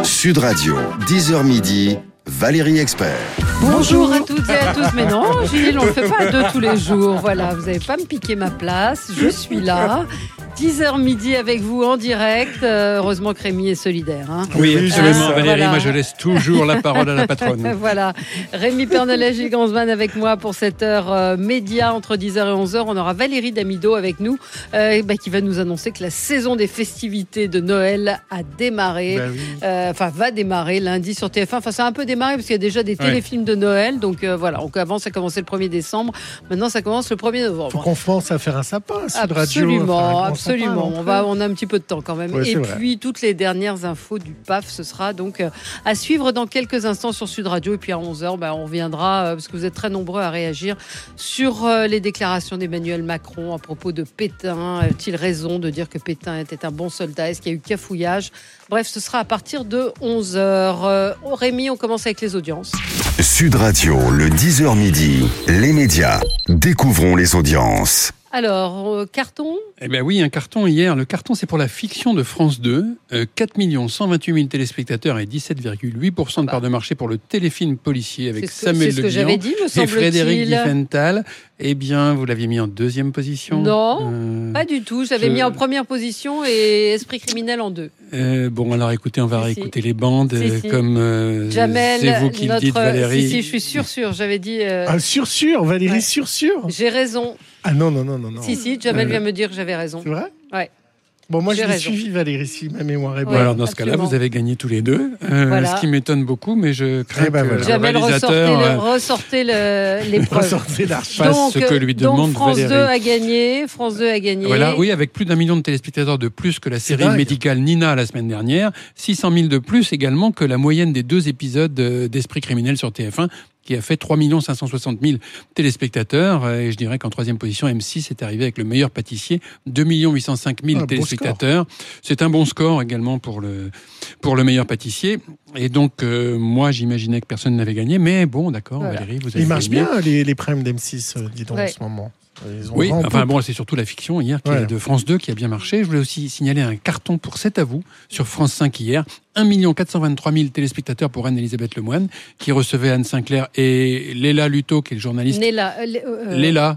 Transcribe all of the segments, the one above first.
Sud Radio, 10h midi, Valérie Expert. Bonjour à toutes et à tous. Mais non, Gilles, on ne fait pas deux tous les jours. Voilà, vous n'allez pas me piquer ma place. Je suis là. 10h midi avec vous en direct. Heureusement que Rémi est solidaire. Hein. Oui, absolument, Valérie. Voilà. Moi, je laisse toujours la parole à la patronne. Voilà. Rémi Pernelet, Gilles Gansman avec moi pour cette heure média entre 10h et 11h. On aura Valérie Damido avec nous qui va nous annoncer que la saison des festivités de Noël a démarré. Va démarrer lundi sur TF1. Enfin, ça a un peu démarré parce qu'il y a déjà des téléfilms de Noël. Donc voilà. Donc, avant, ça commençait le 1er décembre. Maintenant, ça commence le 1er novembre. Il faut qu'on pense à faire un sapin, Sud Radio. Absolument. On a un petit peu de temps quand même. Ouais, et puis, toutes les dernières infos du PAF, ce sera donc à suivre dans quelques instants sur Sud Radio. Et puis à 11h, on reviendra, parce que vous êtes très nombreux à réagir sur les déclarations d'Emmanuel Macron à propos de Pétain. A-t-il raison de dire que Pétain était un bon soldat? Est-ce qu'il y a eu cafouillage? Bref, ce sera à partir de 11h. Rémi, on commence avec les audiences. Sud Radio, le 10h midi, les médias. Découvrons les audiences. Alors, carton? Eh bien oui, un carton hier. Le carton, c'est pour la fiction de France 2. 4 128 000 téléspectateurs et 17,8% de part de marché pour le téléfilm policier avec Samuel Le Bihan et Frédéric Diefenthal. Eh bien, vous l'aviez mis en deuxième position? Non, pas du tout. J'avais mis en première position et Esprit criminel en deux. Bon, alors écoutez, on va réécouter les bandes comme Jamel, c'est vous qui le dites, Valérie. Si, je suis sûr. J'avais dit... sûr, Valérie, ouais. sûr. J'ai raison. Ah non. Si, Jamel vient me dire que j'avais raison. C'est vrai? Ouais. Bon, moi, J'ai je l'ai raison. suivi, Valérie, si ma mémoire est bonne. Ouais, alors, dans ce absolument. cas-là, vous avez gagné tous les deux. Voilà. Ce qui m'étonne beaucoup, mais je crains que le Jamel, réalisateur ressortez l'épreuve. Ressortez l'archive. fasse ce que lui demande donc France Valérie. 2 a gagné. Voilà, oui, avec plus d'1 million de téléspectateurs de plus que la série dingue. médicale Nina la semaine dernière, 600 000 de plus également que la moyenne des 2 épisodes d'Esprit criminel sur TF1, qui a fait 3 560 000 téléspectateurs. Et je dirais qu'en troisième position, M6 est arrivé avec Le Meilleur Pâtissier, 2 805 000 téléspectateurs. C'est un bon score également pour le Meilleur Pâtissier. Et donc, moi, j'imaginais que personne n'avait gagné. Mais bon, d'accord, voilà. Valérie, vous avez Il marche gagné. bien, les primes d'M6, dis donc, en ce moment. Oui, c'est surtout la fiction hier qui est de France 2 qui a bien marché. Je voulais aussi signaler un carton pour C'est à vous sur France 5 hier. 1 423 000 téléspectateurs pour Anne-Elisabeth Lemoine qui recevait Anne Sinclair et Léla Luto qui est le journaliste. Léna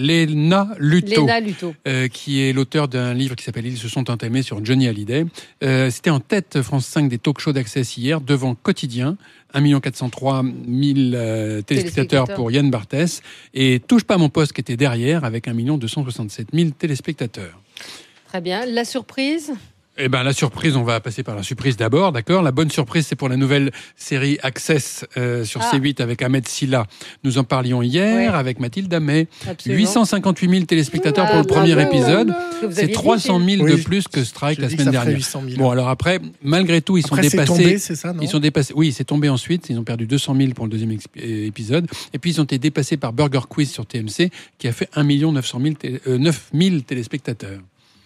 Luto, qui est l'auteur d'un livre qui s'appelle Ils se sont entamés sur Johnny Hallyday. C'était en tête France 5 des talk shows d'Access hier devant Quotidien. 1 403 000 téléspectateurs pour Yann Barthès et Touche pas à mon poste qui était derrière avec 1 267 000 téléspectateurs. Très bien. La surprise? Eh ben, la surprise, on va passer par la surprise d'abord, d'accord? La bonne surprise, c'est pour la nouvelle série Access sur C8 avec Ahmed Silla. Nous en parlions hier avec Mathilde Amet. 858 000 téléspectateurs pour le premier épisode. C'est 300 000 de plus que Strike la semaine dernière. Bon, alors après, malgré tout, ils sont dépassés. C'est tombé, c'est ça, non? Ils sont dépassés. Oui, c'est tombé ensuite. Ils ont perdu 200 000 pour le deuxième épisode. Et puis, ils ont été dépassés par Burger Quiz sur TMC, qui a fait 1 900 000 téléspectateurs.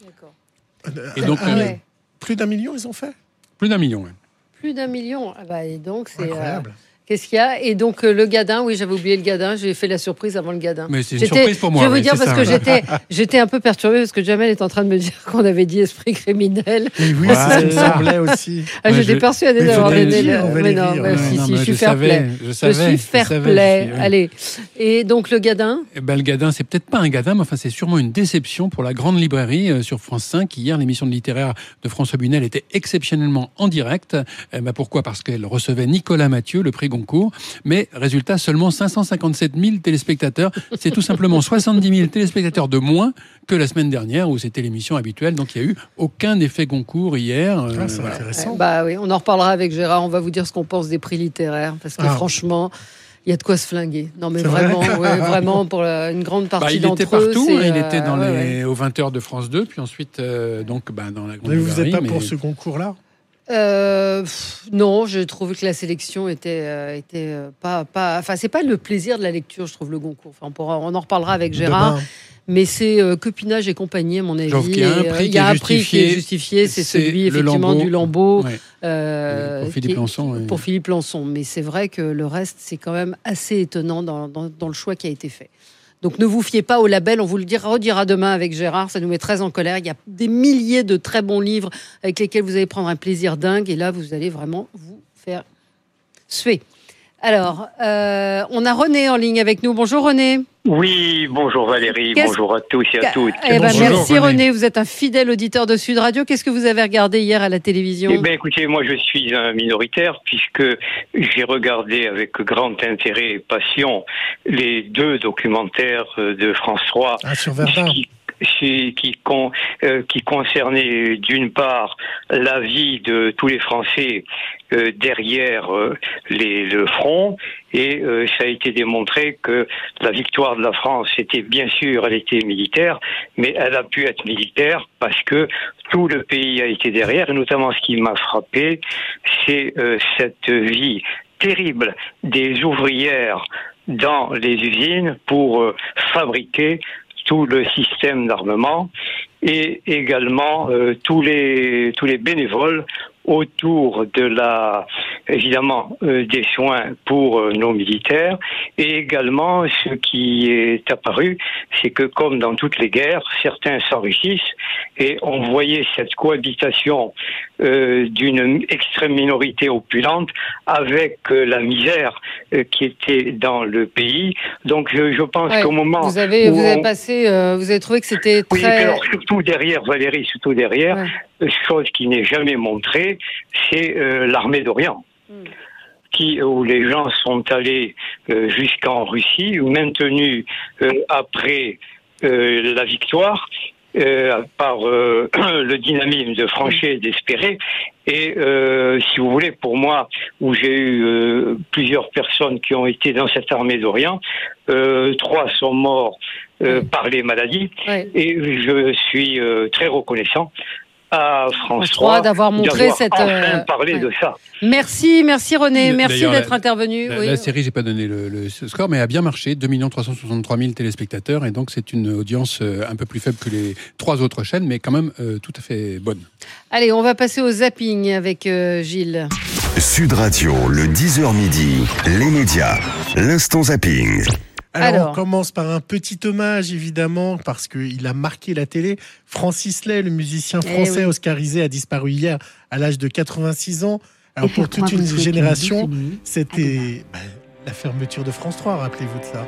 Et donc, plus d'1 million, ils ont fait? Plus d'1 million, oui. Plus d'1 million. Et donc, c'est incroyable. Qu'est-ce qu'il y a? Et donc, le Gadin, oui, j'avais oublié le Gadin. J'ai fait la surprise avant le Gadin. Mais c'est une surprise pour moi. Je vais vous dire parce que j'étais un peu perturbée parce que Jamel est en train de me dire qu'on avait dit Esprit criminel. Mais oui, ça me semblait aussi. J'étais persuadée d'avoir donné Mais non, je suis fair play. Je suis fair play. Allez. Et donc, le Gadin? Le Gadin, c'est peut-être pas un Gadin, mais enfin, c'est sûrement une déception pour la Grande Librairie sur France 5. Hier, l'émission de littéraire de François Bunel était exceptionnellement en direct. Pourquoi? Parce qu'elle recevait Nicolas Mathieu, le prix Goncourt. Mais résultat, seulement 557 000 téléspectateurs. C'est tout simplement 70 000 téléspectateurs de moins que la semaine dernière où c'était l'émission habituelle. Donc il n'y a eu aucun effet Goncourt hier. C'est intéressant. Oui, on en reparlera avec Gérard. On va vous dire ce qu'on pense des prix littéraires. Parce que franchement... Il y a de quoi se flinguer. Non, mais vraiment, vraiment, pour une grande partie d'entre eux. Il était partout. Il était aux 20h de France 2, puis ensuite, dans la Grande Librairie. Mais vous n'êtes pas pour ce concours-là? Non, je trouve que la sélection était pas. Enfin, c'est pas le plaisir de la lecture, je trouve, le Goncourt. Enfin, on en reparlera avec Gérard. Mais c'est Copinage et compagnie, à mon avis. Il y a un prix qui est justifié, c'est celui effectivement du Lambeau. Pour Philippe Lançon. Pour Philippe Lançon. Mais c'est vrai que le reste, c'est quand même assez étonnant dans le choix qui a été fait. Donc ne vous fiez pas au label, on vous le redira demain avec Gérard, ça nous met très en colère. Il y a des milliers de très bons livres avec lesquels vous allez prendre un plaisir dingue et là vous allez vraiment vous faire suer. Alors, on a René en ligne avec nous. Bonjour René. Oui, bonjour Valérie, bonjour à tous et à toutes. Merci René, vous êtes un fidèle auditeur de Sud Radio. Qu'est-ce que vous avez regardé hier à la télévision ? Écoutez, moi je suis un minoritaire puisque j'ai regardé avec grand intérêt et passion les 2 documentaires de France 3 sur Verdun. Qui concernait d'une part la vie de tous les Français derrière le front et ça a été démontré que la victoire de la France était bien sûr, elle était militaire, mais elle a pu être militaire parce que tout le pays a été derrière et notamment ce qui m'a frappé, c'est cette vie terrible des ouvrières dans les usines pour fabriquer tout le système d'armement et également tous les bénévoles autour de évidemment des soins pour nos militaires et également ce qui est apparu, c'est que comme dans toutes les guerres, certains s'enrichissent et on voyait cette cohabitation d'une extrême minorité opulente avec la misère qui était dans le pays. Donc je pense qu'au moment vous avez trouvé que c'était très... Oui, alors surtout derrière, Valérie, chose qui n'est jamais montrée, c'est l'armée d'Orient. Où les gens sont allés jusqu'en Russie, maintenus après la victoire, par le dynamisme de franchir et d'espérer. Et si vous voulez, pour moi, où j'ai eu plusieurs personnes qui ont été dans cette armée d'Orient, 3 sont morts par les maladies, et je suis très reconnaissant à France 3 d'avoir montré cette parlé de ça. Merci René, merci d'être intervenu. La série, j'ai pas donné le score, mais a bien marché, 2 363 000 téléspectateurs, et donc c'est une audience un peu plus faible que les 3 autres chaînes, mais quand même tout à fait bonne. Allez, on va passer au zapping avec Gilles. Sud Radio, le 10h midi, les médias, l'instant zapping. Alors, on commence par un petit hommage, évidemment, parce qu'il a marqué la télé. Francis Lay, le musicien français oscarisé, a disparu hier à l'âge de 86 ans. Alors, pour toute une génération, c'était la fermeture de France 3, rappelez-vous de ça.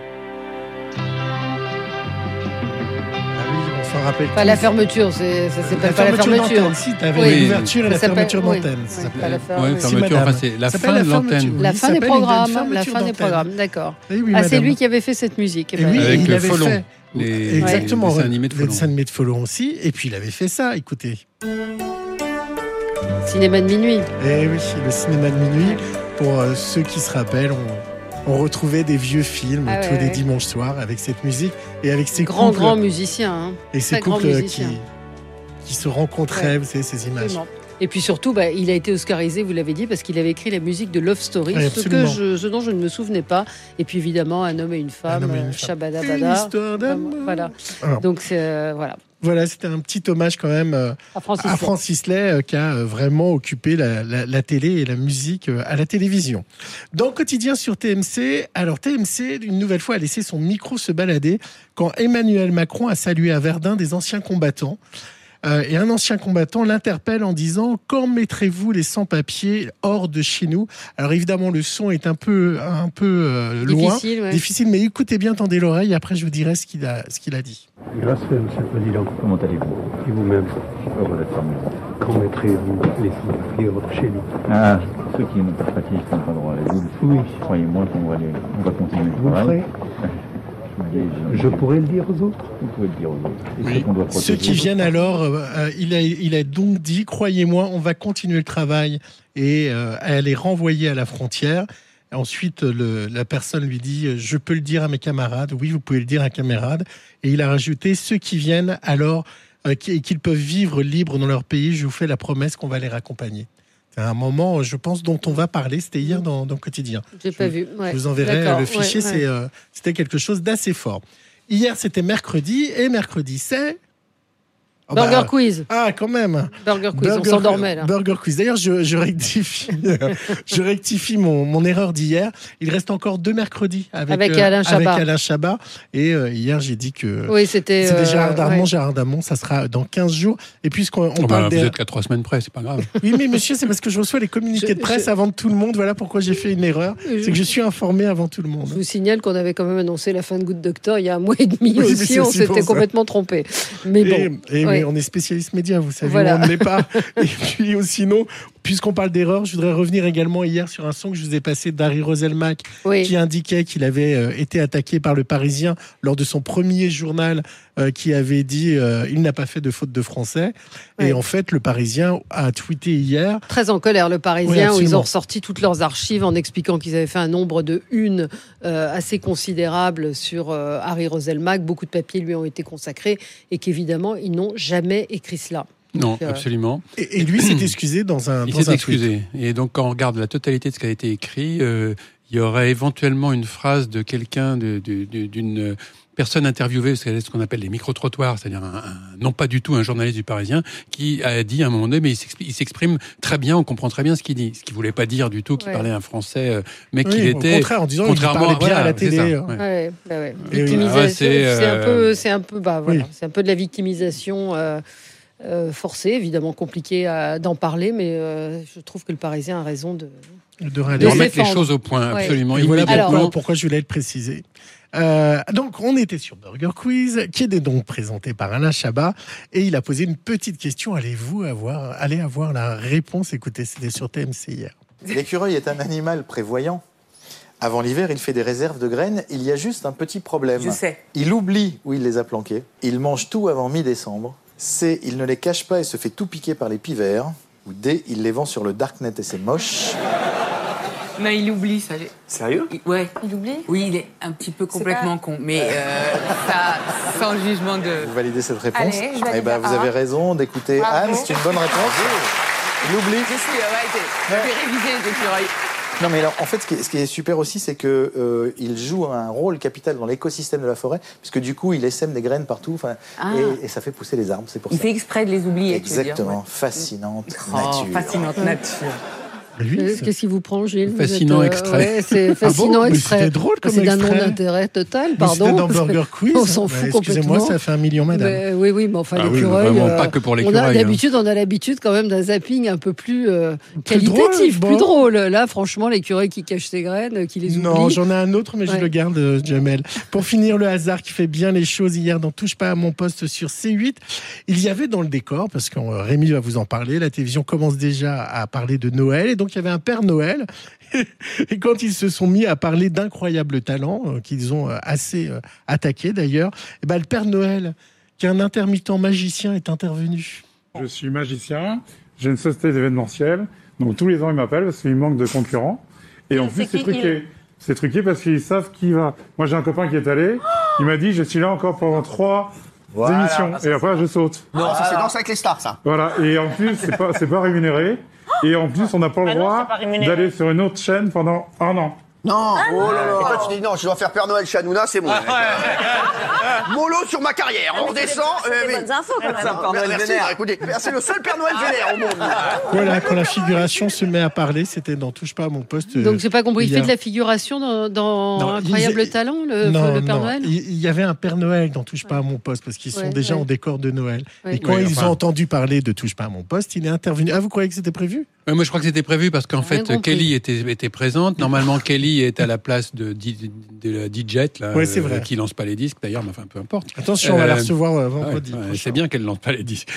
Rappelle pas la fermeture, ça s'appelle pas la fermeture. Si, t'avais l'ouverture et la fermeture d'antenne. C'est la fin de l'antenne. La fin des programmes, d'accord. C'est lui qui avait fait cette musique. Et avec Folon. Exactement, les dessins animés de Folon aussi. Et puis il avait fait ça, écoutez. Cinéma de minuit. Eh oui, le cinéma de minuit. Pour ceux qui se rappellent, on retrouvait des vieux films tous les dimanches soirs avec cette musique et avec ces couples. Grands musiciens. Hein. Et ces couples qui se rencontraient, vous savez, ces images. Absolument. Et puis surtout, il a été oscarisé, vous l'avez dit, parce qu'il avait écrit la musique de Love Story, ce dont je ne me souvenais pas. Et puis évidemment, Un homme et une femme, Shabada Bada. Une histoire d'amour. Voilà. Donc voilà. Voilà, c'était un petit hommage quand même à Francis Lay qui a vraiment occupé la télé et la musique à la télévision. Dans le quotidien sur TMC, alors TMC, une nouvelle fois, a laissé son micro se balader quand Emmanuel Macron a salué à Verdun des anciens combattants. Et un ancien combattant l'interpelle en disant « Quand mettrez-vous les sans-papiers hors de chez nous ?» Alors évidemment, le son est un peu loin, difficile, mais écoutez bien, tendez l'oreille, après je vous dirai ce qu'il a dit. Grâce, Monsieur le Président. Comment allez-vous? Et vous-même? Quand mettrez-vous les sans-papiers hors de chez nous? Ah, ceux qui n'ont pas de papiers, ils n'ont pas droit à l'asile. Oui. Croyez-moi qu'on va continuer le travail. Je pourrais le dire aux autres. Vous pouvez le dire aux autres. Oui. Ceux qui viennent alors, il a donc dit, croyez-moi, on va continuer le travail et elle est renvoyée à la frontière. Ensuite, la personne lui dit, je peux le dire à mes camarades. Oui, vous pouvez le dire à camarades. Et il a rajouté, ceux qui viennent alors, qu'ils peuvent vivre libres dans leur pays, je vous fais la promesse qu'on va les raccompagner. C'est un moment, je pense, dont on va parler. C'était hier dans le quotidien. J'ai pas vu. Je vous enverrai le fichier. C'était quelque chose d'assez fort. Hier, c'était mercredi. Et mercredi, c'est... Burger Quiz. Ah, quand même. Burger Quiz, on s'endormait là. Burger Quiz. D'ailleurs, je rectifie mon erreur d'hier. Il reste encore 2 mercredis avec Alain Chabat. Et hier, j'ai dit que c'était Gérard Darmon. Ça sera dans 15 jours. Et puisqu'on parle vous êtes qu'à 3 semaines près, c'est pas grave. Oui, mais monsieur, c'est parce que je reçois les communiqués de presse avant tout le monde. Voilà pourquoi j'ai fait une erreur. C'est que je suis informé avant tout le monde. Je vous signale qu'on avait quand même annoncé la fin de Good Doctor il y a 1 mois et demi aussi. On s'était complètement trompé. Mais bon. Mais on est spécialiste média, vous savez, on ne l'est pas. Et puis sinon, puisqu'on parle d'erreur, je voudrais revenir également hier sur un son que je vous ai passé d'Harry Roselmack, qui indiquait qu'il avait été attaqué par le Parisien lors de son premier journal, qui avait dit il n'a pas fait de faute de français. Et en fait, le Parisien a tweeté hier. Très en colère, le Parisien, où ils ont ressorti toutes leurs archives en expliquant qu'ils avaient fait un nombre de unes assez considérable sur Harry Roselmack. Beaucoup de papiers lui ont été consacrés et qu'évidemment, ils n'ont jamais écrit cela. Non, absolument. Et lui s'est excusé dans un tweet. Il s'est excusé. Et donc, quand on regarde la totalité de ce qui a été écrit, il y aurait éventuellement une phrase de quelqu'un, d'une personne interviewée, c'est ce qu'on appelle les micro-trottoirs, c'est-à-dire non pas du tout un journaliste du Parisien, qui a dit à un moment donné, mais il s'exprime très bien, on comprend très bien ce qu'il dit. Ce qu'il voulait pas dire du tout, qu'il parlait un français, mais qu'il était... Au contraire, en disant qu'il parlait bien à la télé. C'est un peu de la victimisation... forcé, évidemment compliqué d'en parler, mais je trouve que le Parisien a raison de remettre les choses au point, absolument. Et voilà pourquoi je voulais le préciser. Donc, on était sur Burger Quiz, qui est donc présenté par Alain Chabat, et il a posé une petite question. Allez avoir la réponse. Écoutez, c'était sur TMC hier. L'écureuil est un animal prévoyant. Avant l'hiver, il fait des réserves de graines. Il y a juste un petit problème. Je sais. Il oublie où il les a planquées. Il mange tout avant mi-décembre. C, il ne les cache pas et se fait tout piquer par les pivers. Ou D, il les vend sur le darknet et c'est moche. Mais il oublie ça. Sérieux ? Ouais. Il oublie ? Oui, il est un petit peu complètement con. Mais ça, sans jugement de... Vous validez cette réponse ? Allez, je valide. Vous avez raison d'écouter Anne, c'est une bonne réponse. Il oublie. Je suis révisé les écureuils. Non, mais alors, en fait, ce qui est super aussi, c'est que il joue un rôle capital dans l'écosystème de la forêt, puisque du coup, il essaime des graines partout, et ça fait pousser les arbres. C'est pour ça. Il fait exprès de les oublier. Exactement. Fascinante nature. Fascinante nature. Qu'est-ce qui vous prend, Gilles? Fascinant extrait. C'est fascinant extrait. C'était drôle comme extrait. C'est d'un non-intérêt total, pardon. C'était dans Burger Quiz. On s'en fout complètement. Excusez-moi, ça fait 1 million, madame. Oui, mais enfin, l'écureuil... pas que pour l'écureuil. On a l'habitude quand même d'un zapping un peu plus qualitatif, plus drôle. Là, franchement, l'écureuil qui cache ses graines, qui les oublie. Non, j'en ai un autre, mais je le garde, Jamel. Pour finir, le hasard qui fait bien les choses hier dans Touche pas à mon poste sur C8. Il y avait dans le décor, parce que Rémi va vous en parler, la télévision commence déjà à parler de Noël, et donc il y avait un Père Noël. Et quand ils se sont mis à parler d'incroyables talents, qu'ils ont assez attaqués d'ailleurs, et le Père Noël, qui est un intermittent magicien, est intervenu. Je suis magicien, j'ai une société d'événementiel, donc tous les ans ils m'appellent parce qu'il manque de concurrents. Et en plus c'est truqué. C'est truqué parce qu'ils savent qui va. Moi j'ai un copain qui est allé, il m'a dit je suis là encore pendant 3 émissions, et après je saute. Non, ça c'est Danse avec les stars, ça. Voilà, et en plus c'est pas rémunéré. Et en plus, on n'a pas le droit d'aller sur une autre chaîne pendant 1 an. Non. Oh là là. Et toi, tu dis non, je dois faire Père Noël chez Hanouna, c'est bon. Mollo sur ma carrière. On redescend. C'est des bonnes infos quand même. Merci. Écoutez, c'est le seul Père Noël vénère au monde. Voilà, quand la figuration se met à parler, c'était dans Touche pas à mon poste. Donc j'ai pas compris. Il fait de la figuration dans Incroyable Talent, le Père Noël. Il y avait un Père Noël dans Touche pas à mon poste parce qu'ils sont déjà en décor de Noël. Et quand ils ont entendu parler de Touche pas à mon poste, il est intervenu. Ah, vous croyez que c'était prévu? Moi, je crois que c'était prévu parce qu'en fait, Kelly était présente. Normalement, Kelly est à la place de la DJ, c'est vrai. Qui lance pas les disques d'ailleurs, mais enfin, peu importe. Attention, on va la recevoir vendredi. C'est bien qu'elle lance pas les disques.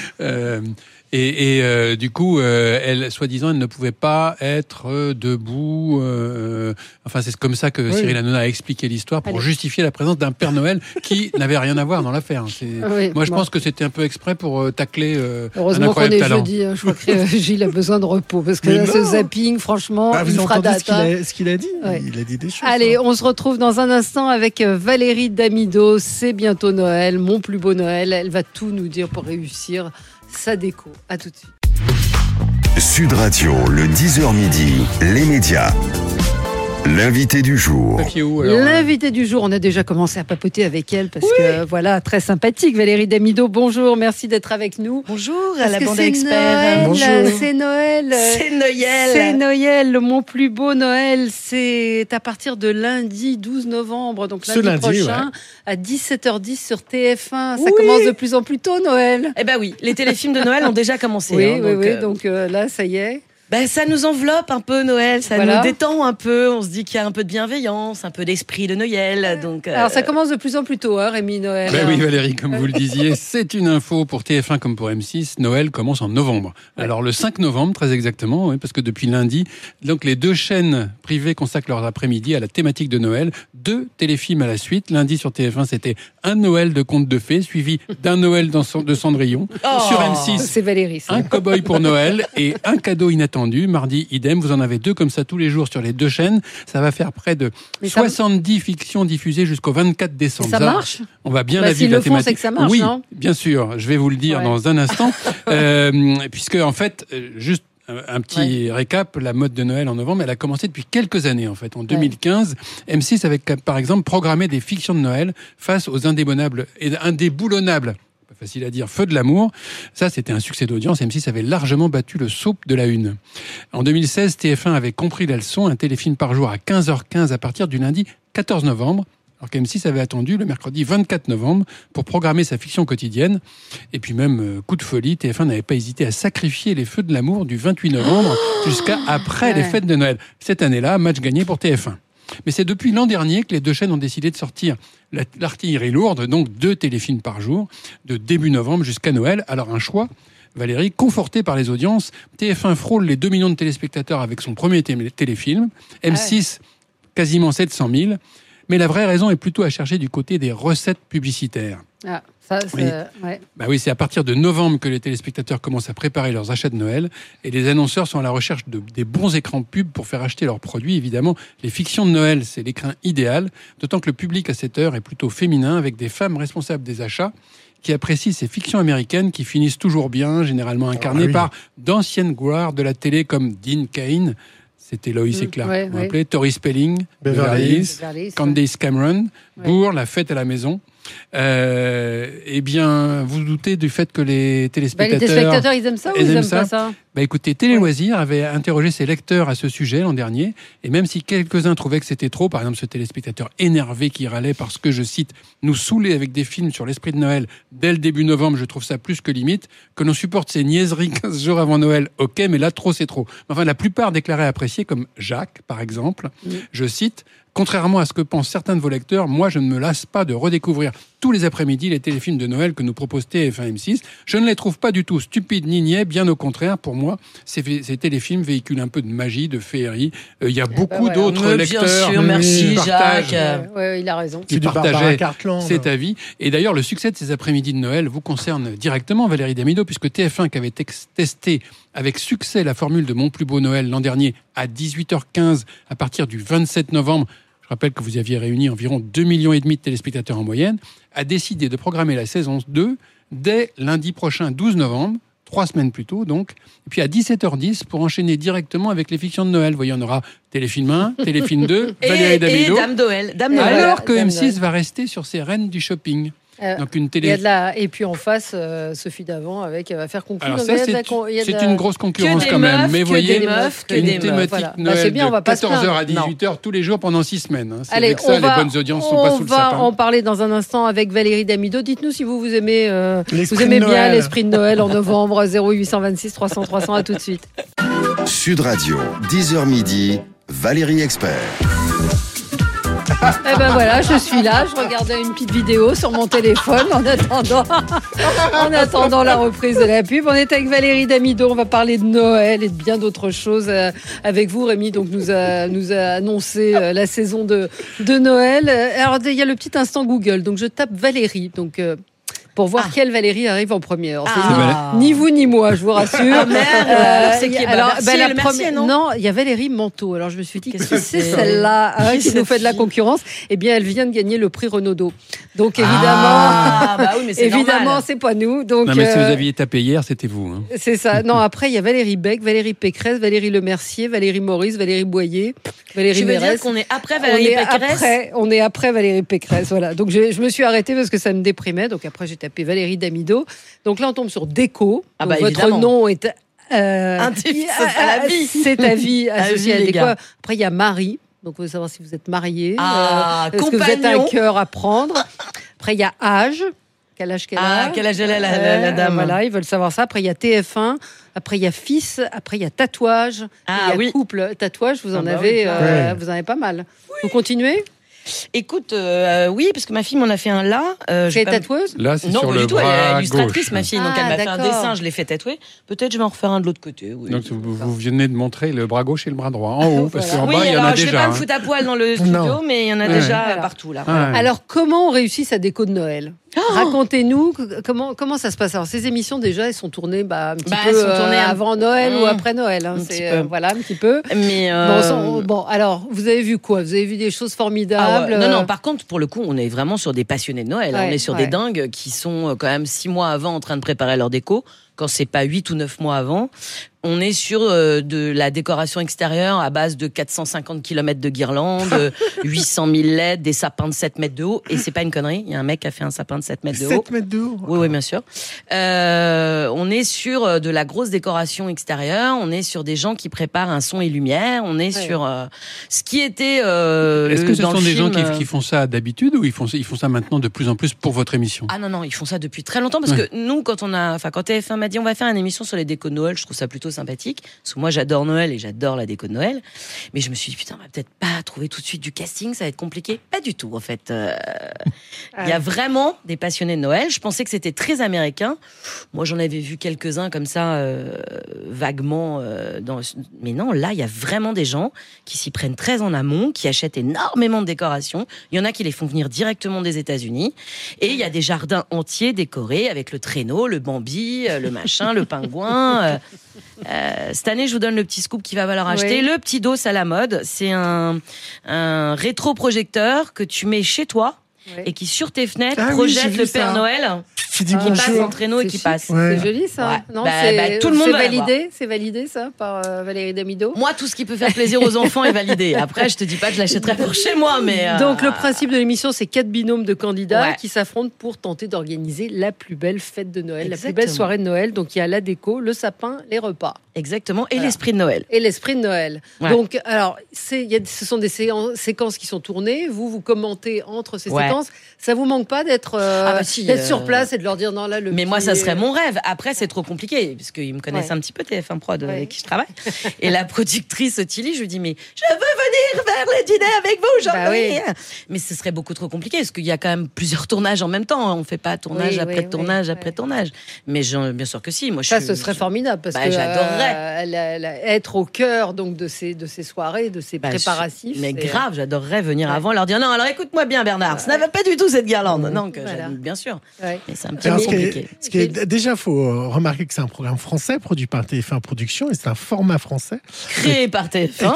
Et du coup, elle, soi-disant, elle ne pouvait pas être debout. Enfin, c'est comme ça que Cyril Hanouna a expliqué l'histoire pour justifier la présence d'un Père Noël qui n'avait rien à voir dans l'affaire. Moi, je pense que c'était un peu exprès pour tacler un incroyable talent. Jeudi, je crois que Gilles a besoin de repos parce que là, ce zapping, franchement, il fera date. Ce qu'il a dit. Il a dit des choses. Allez, on se retrouve dans un instant avec Valérie Damido. C'est bientôt Noël, mon plus beau Noël. Elle va tout nous dire pour réussir sa déco. À tout de suite. Sud Radio, le 10h midi, les médias. L'invité du jour. L'invité du jour, on a déjà commencé à papoter avec elle parce que voilà, très sympathique. Valérie Damido, bonjour, merci d'être avec nous. Bonjour parce à la bande d'experts. Bonjour. C'est Noël. C'est Noël, mon plus beau Noël. C'est à partir de lundi 12 novembre, donc lundi prochain, à 17h10 sur TF1. Ça commence de plus en plus tôt, Noël. Eh ben oui, les téléfilms de Noël ont déjà commencé. Donc là, ça y est. Ça nous enveloppe un peu Noël, ça nous détend un peu, on se dit qu'il y a un peu de bienveillance, un peu d'esprit de Noël. Donc, Alors ça commence de plus en plus tôt, Rémi, Noël. Oui Valérie, comme vous le disiez, c'est une info pour TF1 comme pour M6, Noël commence en novembre. Alors le 5 novembre très exactement, parce que depuis lundi, donc les deux chaînes privées consacrent leur après-midi à la thématique de Noël, 2 téléfilms à la suite. Lundi sur TF1 c'était Un Noël de contes de fées, suivi d'Un Noël de Cendrillon. Sur M6, c'est Valérie, ça. Un cow-boy pour Noël et Un cadeau inattendu. Mardi, idem, vous en avez 2 comme ça tous les jours sur les 2 chaînes. Ça va faire près de 70 fictions diffusées jusqu'au 24 décembre. Ça marche. On va bien la vivre, la thématique. C'est que ça marche, oui, non bien sûr. Je vais vous le dire dans un instant. Puisque, en fait, juste un petit récap, la mode de Noël en novembre, elle a commencé depuis quelques années, en fait. En 2015, M6 avait, par exemple, programmé des fictions de Noël face aux indéboulonnables pas facile à dire, Feux de l'amour. Ça, c'était un succès d'audience. M6 avait largement battu le soap de la une. En 2016, TF1 avait compris la leçon, un téléfilm par jour à 15h15 à partir du lundi 14 novembre. Alors qu'M6 avait attendu le mercredi 24 novembre pour programmer sa fiction quotidienne. Et puis même, coup de folie, TF1 n'avait pas hésité à sacrifier les Feux de l'amour du 28 novembre jusqu'à après les fêtes de Noël. Cette année-là, match gagné pour TF1. Mais c'est depuis l'an dernier que les 2 chaînes ont décidé de sortir l'artillerie lourde, donc 2 téléfilms par jour, de début novembre jusqu'à Noël. Alors un choix, Valérie, conforté par les audiences. TF1 frôle les 2 millions de téléspectateurs avec son premier téléfilm. M6, quasiment 700 000. Mais la vraie raison est plutôt à chercher du côté des recettes publicitaires. C'est à partir de novembre que les téléspectateurs commencent à préparer leurs achats de Noël et les annonceurs sont à la recherche des bons écrans pubs pour faire acheter leurs produits. Évidemment, les fictions de Noël, c'est l'écran idéal, d'autant que le public à cette heure est plutôt féminin avec des femmes responsables des achats qui apprécient ces fictions américaines qui finissent toujours bien, généralement incarnées par d'anciennes gloires de la télé comme Dean Cain. C'était Lois et Clark, vous vous rappelez, Tori Spelling, Beverly Hills, Candace Cameron, pour La fête à la maison. Eh bien, vous doutez du fait que les téléspectateurs... ils aiment ça ou ils aiment pas ça? Écoutez, Télé Loisirs avait interrogé ses lecteurs à ce sujet l'an dernier, et même si quelques-uns trouvaient que c'était trop, par exemple ce téléspectateur énervé qui râlait parce que, je cite, nous saouler avec des films sur l'esprit de Noël dès le début novembre, je trouve ça plus que limite, que l'on supporte ces niaiseries 15 jours avant Noël, ok, mais là trop c'est trop. Enfin, la plupart déclaraient apprécier, comme Jacques, par exemple, je cite, contrairement à ce que pensent certains de vos lecteurs, moi je ne me lasse pas de redécouvrir tous les après-midi les téléfilms de Noël que nous propose TF1 M6. Je ne les trouve pas du tout stupides ni niais, bien au contraire. Pour moi, ces téléfilms véhiculent un peu de magie, de féerie. Il y a beaucoup d'autres lecteurs. Bien sûr, merci Jacques. Il a raison. Qui partageaient cet avis. Et d'ailleurs, le succès de ces après-midi de Noël vous concerne directement, Valérie Damido, puisque TF1, qui avait testé avec succès la formule de Mon plus beau Noël l'an dernier à 18h15 à partir du 27 novembre, je rappelle que vous aviez réuni environ 2,5 millions de téléspectateurs en moyenne, a décidé de programmer la saison 2 dès lundi prochain, 12 novembre, 3 semaines plus tôt donc, et puis à 17h10 pour enchaîner directement avec les fictions de Noël. Vous voyez, on aura Téléfilm 1, Téléfilm 2, Valérie Damido. Et Dame Noël. Alors que M6 va rester sur ses reines du shopping. Donc une télé... Et puis en face, Sophie Davant avec va faire concurrence. Alors ça, c'est une grosse concurrence quand même. Mais vous voyez, une thématique Noël bien, de 14h à 18h tous les jours pendant 6 semaines. C'est Allez, avec ça, les bonnes audiences sont pas sous le sapin. On va en parler dans un instant avec Valérie Damido. Dites-nous si vous aimez bien l'esprit de Noël en novembre. 0826 300 300. À tout de suite. Sud Radio, 10h midi, Valérie Expert. Eh ben voilà, je suis là, je regardais une petite vidéo sur mon téléphone en attendant la reprise de la pub. On est avec Valérie Damido, on va parler de Noël et de bien d'autres choses avec vous. Rémi donc nous a annoncé la saison de Noël. Alors il y a le petit instant Google, donc je tape Valérie, donc pour voir quelle Valérie arrive en première. Ni vous ni moi, je vous rassure. Merde. C'est qui la première, non, il y a Valérie Manteau. Alors je me suis dit, qu'est-ce que c'est celle-là qui nous fait de la concurrence? Eh bien, elle vient de gagner le prix Renaudot. Donc évidemment, c'est pas nous. Donc, non, mais si vous aviez tapé hier, c'était vous. Hein. C'est ça. Non, après, il y a Valérie Beck, Valérie Pécresse, Valérie Lemercier, Valérie Maurice, Valérie Boyer, Valérie Mérès. Tu veux dire qu'on est après Valérie Pécresse? On est après Valérie Pécresse, voilà. Donc je me suis arrêtée parce que ça me déprimait. Donc après, j'ai tapé Valérie Damido. Donc là, on tombe sur Déco. Donc, votre nom est... un type, c'est la vie. C'est ta vie associée à Déco. Après, il y a Marie. Donc, il faut savoir si vous êtes marié. Est-ce que vous êtes un cœur à prendre? Après, il y a âge. Quel âge qu'elle a? Quel âge elle a, la dame? Voilà, ils veulent savoir ça. Après, il y a TF1. Après, il y a fils. Après, il y a tatouage. Il y a couple. Tatouage, vous en avez pas mal. Oui. Vous continuez? Écoute, oui, parce que ma fille m'en a fait un là. C'est tatoueuse? Là, c'est non, sur du le tout, elle est illustratrice, gauche. ma fille. Donc, elle m'a fait un dessin, je l'ai fait tatouer. Peut-être je vais en refaire un de l'autre côté. Oui. Donc, vous venez de montrer le bras gauche et le bras droit en haut, parce qu'en bas, il y en a déjà. Je vais pas me foutre à poil dans le studio, mais il y en a déjà partout là. Alors, comment on réussit sa déco de Noël? Racontez-nous comment ça se passe. Alors, ces émissions déjà, elles sont tournées un petit peu avant Noël ou après Noël. Hein. Voilà, un petit peu. Mais bon, alors, vous avez vu quoi? Vous avez vu des choses formidables? Non, par contre, pour le coup, on est vraiment sur des passionnés de Noël. On est sur des dingues qui sont quand même 6 mois avant en train de préparer leur déco, quand c'est pas 8 ou 9 mois avant. On est sur de la décoration extérieure à base de 450 km de guirlandes, 800 000 LED, des sapins de 7 mètres de haut. Et c'est pas une connerie, il y a un mec qui a fait un sapin de 7 mètres de haut. 7 mètres de haut? Oui, bien sûr. On est sur de la grosse décoration extérieure, on est sur des gens qui préparent un son et lumière, on est sur ce qui était Est-ce que ce sont des gens film, qui font ça d'habitude ou ils font ça maintenant de plus en plus pour votre émission? Ah non, ils font ça depuis très longtemps parce que nous, quand TF1 m'a dit on va faire une émission sur les décos de Noël, je trouve ça plutôt sympathique. Parce que moi, j'adore Noël et j'adore la déco de Noël. Mais je me suis dit, putain, on va peut-être pas trouver tout de suite du casting, ça va être compliqué. Pas du tout, en fait. Il y a vraiment des passionnés de Noël. Je pensais que c'était très américain. Moi, j'en avais vu quelques-uns comme ça, vaguement. Mais non, là, il y a vraiment des gens qui s'y prennent très en amont, qui achètent énormément de décorations. Il y en a qui les font venir directement des États-Unis. Et il y a des jardins entiers décorés avec le traîneau, le Bambi, le machin, le pingouin. Cette année, je vous donne le petit scoop qui va falloir acheter. Le petit dos à la mode, c'est un rétroprojecteur que tu mets chez toi et qui, sur tes fenêtres, projette le Père Noël qui passe en traîneau et qui passe. C'est joli, ça. Non, tout le monde c'est validé, ça, par Valérie Damido. Moi, tout ce qui peut faire plaisir aux enfants est validé. Après, je te dis pas que je l'achèterai pour chez moi, mais... Donc, le principe de l'émission, c'est 4 binômes de candidats qui s'affrontent pour tenter d'organiser la plus belle fête de Noël, la plus belle soirée de Noël. Donc, il y a la déco, le sapin, les repas. Exactement, et l'esprit de Noël. Et l'esprit de Noël. Donc, alors, ce sont des séquences qui sont tournées. Vous commentez entre ces séquences. Ça vous manque pas d'être sur place et de leur dire non, là, Mais moi, ça serait mon rêve. Après, c'est trop compliqué, parce qu'ils me connaissent un petit peu, TF1 Prod, avec qui je travaille. Et la productrice Ottilie, je lui dis, mais je veux venir faire le dîner avec vous aujourd'hui. Mais ce serait beaucoup trop compliqué, parce qu'il y a quand même plusieurs tournages en même temps. On fait pas tournage après tournage après tournage. Mais bien sûr que si. Moi, ce serait formidable, parce que j'adorerais. Être au cœur donc de ces soirées, de ces préparatifs. Mais grave, j'adorerais venir avant, leur dire non, alors écoute-moi bien, Bernard, ça n'avait pas du tout cette guirlande. Non, que j'aime bien sûr. Mais c'est un petit peu compliqué. Déjà, il faut remarquer que c'est un programme français produit par TF1 Productions et c'est un format français. Créé par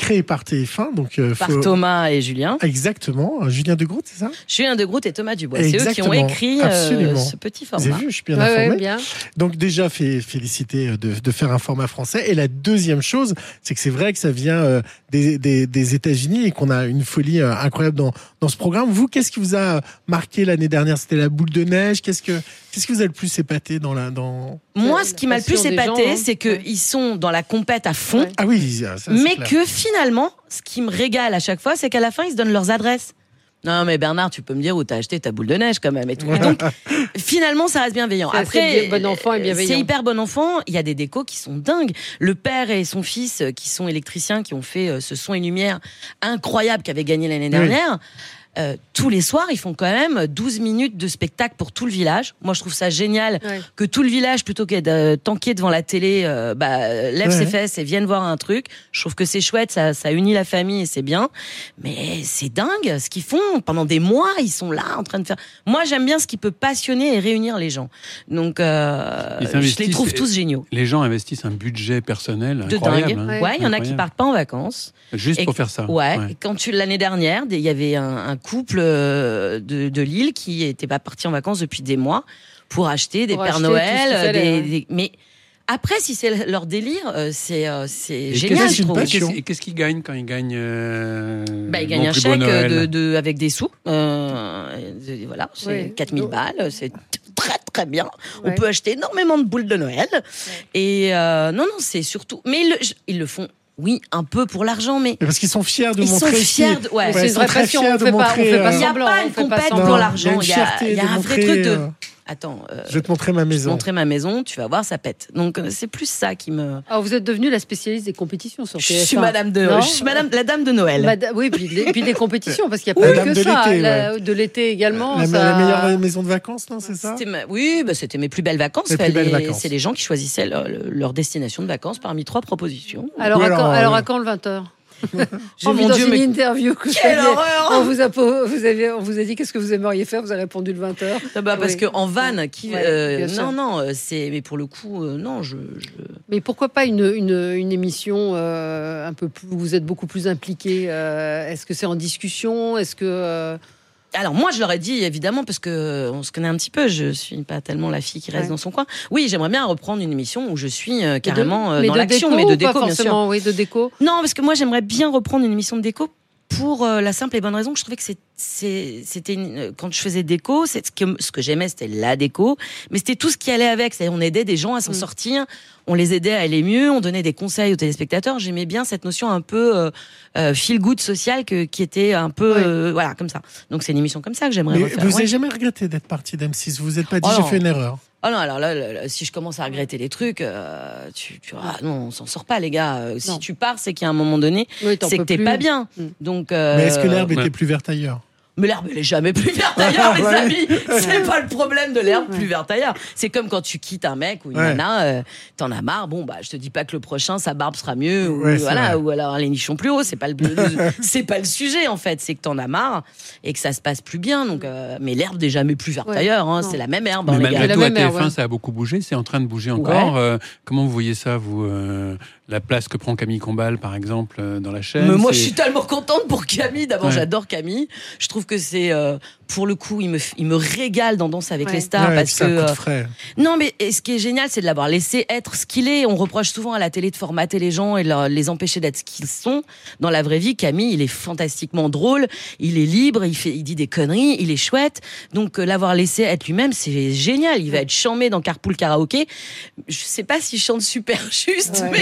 TF1. Donc, par Thomas et Julien. Exactement. Julien de Groot, c'est ça? Julien de Groot et Thomas Dubois. C'est eux qui ont écrit ce petit format. Vous avez vu, je suis bien informé. Bien. Donc déjà, féliciter de faire un format français. Et la deuxième chose, c'est que c'est vrai que ça vient des États-Unis et qu'on a une folie incroyable dans ce programme. Vous, qu'est-ce qui vous a marqué l'année dernière? C'était la boule de neige. Qu'est-ce que vous a le plus épaté dans Moi, ce qui m'a le plus épaté, c'est qu'ils sont dans la compète à fond. Ah oui, ça, mais que finalement, ce qui me régale à chaque fois, c'est qu'à la fin, ils se donnent leurs adresses. Non, mais Bernard, tu peux me dire où t'as acheté ta boule de neige quand même et tout. Et donc, finalement, ça reste bienveillant. Après, bon enfant et bienveillant. C'est hyper bon enfant. Il y a des décos qui sont dingues. Le père et son fils, qui sont électriciens, qui ont fait ce son et lumière incroyable qu'avait gagné l'année dernière. tous les soirs, ils font quand même 12 minutes de spectacle pour tout le village. Moi, je trouve ça génial que tout le village, plutôt que de tanker devant la télé, lève ses fesses et vienne voir un truc. Je trouve que c'est chouette, ça unit la famille et c'est bien. Mais c'est dingue ce qu'ils font. Pendant des mois, ils sont là en train de faire... Moi, j'aime bien ce qui peut passionner et réunir les gens. Donc, je les trouve tous géniaux. Les gens investissent un budget personnel de incroyable. Dingue. Ouais, il y en a qui partent pas en vacances. Juste pour faire ça. Ouais. Et l'année dernière, il y avait un couple de Lille qui n'était pas parti en vacances depuis des mois pour acheter des Pères Noël, mais après, si c'est leur délire, c'est génial, je trouve. Et qu'est-ce qu'ils gagnent quand ils gagnent ils gagnent un chèque avec des sous. Voilà, c'est 4000 balles, c'est très très bien. On peut acheter énormément de boules de Noël. Et non, c'est surtout... Mais ils le font... Oui, un peu pour l'argent, mais parce qu'ils sont fiers de montrer. C'est une vraie passion. On fait pas semblant. Il n'y a pas une compète pour l'argent. Il y a un vrai truc de... Attends, je vais te montrer ma maison. Je vais te montrer ma maison, tu vas voir, ça pète. Donc c'est plus ça qui me... Alors vous êtes devenue la spécialiste des compétitions sur TF1. Je suis la dame de Noël. Oui, puis des compétitions, parce qu'il n'y a pas que ça. De l'été également. La meilleure maison de vacances, non, c'est ça? C'était mes plus belles vacances. C'est les gens qui choisissaient leur destination de vacances parmi 3 propositions. Alors à quand le 20h? J'ai vu dans une interview que quelle horreur. on vous a dit qu'est-ce que vous aimeriez faire, vous avez répondu le 20h. Parce que en van mais pour le coup non, Mais pourquoi pas une émission un peu plus, vous êtes beaucoup plus impliqué, est-ce que c'est en discussion, est-ce que Alors moi je leur ai dit évidemment, parce que on se connaît un petit peu, je suis pas tellement la fille qui reste dans son coin. Oui, j'aimerais bien reprendre une émission où je suis carrément dans l'action, mais de déco bien sûr. Oui, de déco. Non, parce que moi j'aimerais bien reprendre une émission de déco pour la simple et bonne raison que je trouvais que c'était quand je faisais déco, ce que j'aimais c'était la déco, mais c'était tout ce qui allait avec. C'est-à-dire on aidait des gens à s'en sortir, on les aidait à aller mieux, on donnait des conseils aux téléspectateurs. J'aimais bien cette notion un peu feel good social qui était un peu voilà comme ça. Donc c'est une émission comme ça que j'aimerais refaire. Vous n'avez jamais regretté d'être parti d'M6? Vous vous êtes pas dit j'ai fait une erreur? Oh non, alors là, si je commence à regretter les trucs, non, on s'en sort pas, les gars. Si tu pars, c'est qu'à un moment donné, c'est que t'es pas bien. Donc, mais est-ce que l'herbe était plus verte ailleurs? Mais l'herbe, elle est jamais plus verte ailleurs, mes amis. C'est pas le problème de l'herbe plus verte ailleurs. C'est comme quand tu quittes un mec ou une nana, t'en as marre. Bon, je te dis pas que le prochain, sa barbe sera mieux, ou alors les nichons plus hauts. C'est pas le sujet, en fait. C'est que t'en as marre et que ça se passe plus bien. Donc, mais l'herbe n'est jamais plus verte ailleurs. Hein. C'est la même herbe. Mais malgré tout, à TF1, ça a beaucoup bougé. C'est en train de bouger encore. Comment vous voyez ça, vous la place que prend Camille Combal, par exemple, dans la chaîne? Mais moi, je suis tellement contente pour Camille. D'abord, j'adore Camille. Je trouve que c'est, pour le coup, il me régale dans Danse avec les stars, parce que non, mais ce qui est génial, c'est de l'avoir laissé être ce qu'il est. On reproche souvent à la télé de formater les gens et de les empêcher d'être ce qu'ils sont. Dans la vraie vie, Camille, il est fantastiquement drôle, il est libre, il dit des conneries, il est chouette. Donc l'avoir laissé être lui-même, c'est génial. Il va être chamé dans Carpool Karaoké. Je sais pas s'il chante super juste, mais